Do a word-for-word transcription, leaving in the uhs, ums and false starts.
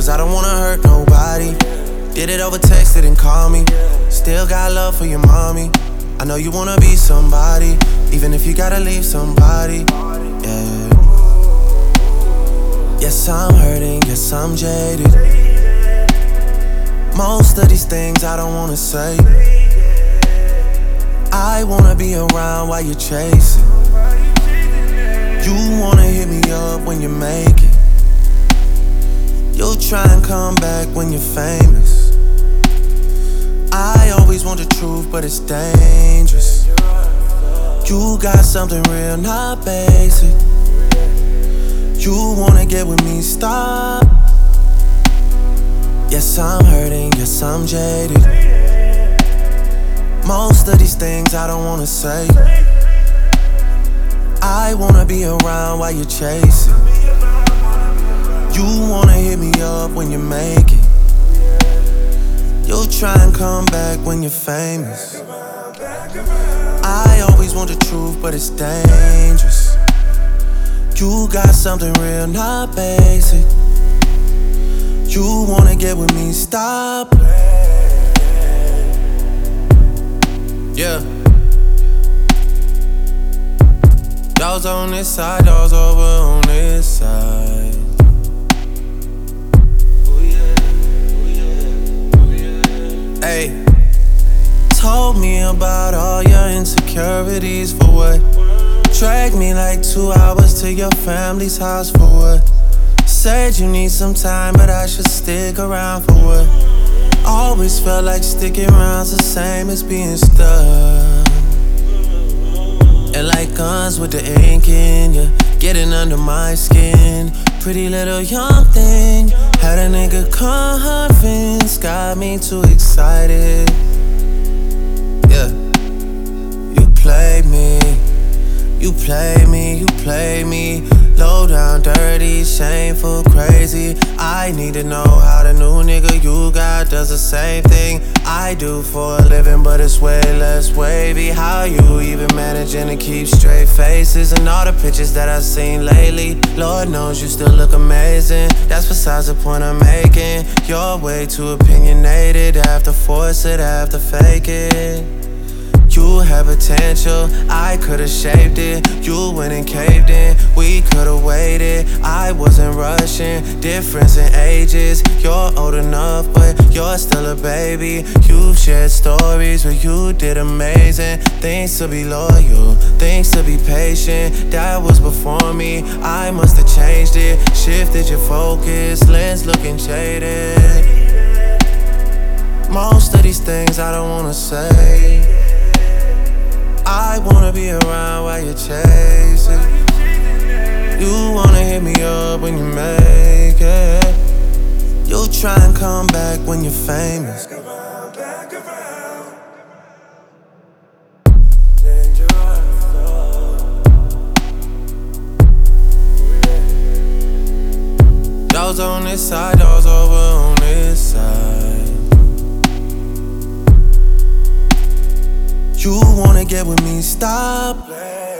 cause I don't wanna hurt nobody. Did it over text, didn't call me. Still got love for your mommy. I know you wanna be somebody, even if you gotta leave somebody. Yeah. Yes, I'm hurting, yes, I'm jaded. Most of these things I don't wanna say. I wanna be around while you're chasing. You wanna hit me up when you make it. You'll try and come back when you're famous. I always want the truth, but it's dangerous. You got something real, not basic. You wanna get with me, stop. Yes, I'm hurting, yes, I'm jaded. Most of these things I don't wanna say. I wanna be around while you're chasing. You wanna hit me up when you make it. You'll try and come back when you're famous. I always want the truth, but it's dangerous. You got something real, not basic. You wanna get with me, stop. Yeah. Dogs on this side, dogs over on this side. Hey, told me about all your insecurities, for what? Dragged me like two hours to your family's house, for what? Said you need some time, but I should stick around, for what? Always felt like sticking around's the same as being stuck. And like guns with the ink in ya, getting under my skin. Pretty little young thing, had a nigga convinced, got me too excited. Yeah, you played me, you played me, you played me. Low down, dirty, shameful, crazy. I need to know how the new nigga you got does the same thing I do for a living, but it's way less wavy. How you even managing to keep straight faces? And all the pictures that I've seen lately, Lord knows you still look amazing. That's besides the point I'm making. You're way too opinionated, have to force it, have to fake it. You had potential, I could've shaped it. You went and caved in, we could've waited. I wasn't rushing, difference in ages. You're old enough, but you're still a baby. You've shared stories where you did amazing. Things to be loyal, things to be patient. That was before me, I must've changed it. Shifted your focus, lens looking jaded. Most of these things I don't wanna say. I wanna be around while you're chasing. You wanna hit me up when you make it. You'll try and come back when you're famous. Dogs on this side, dogs over on this side. You wanna get with me, stop.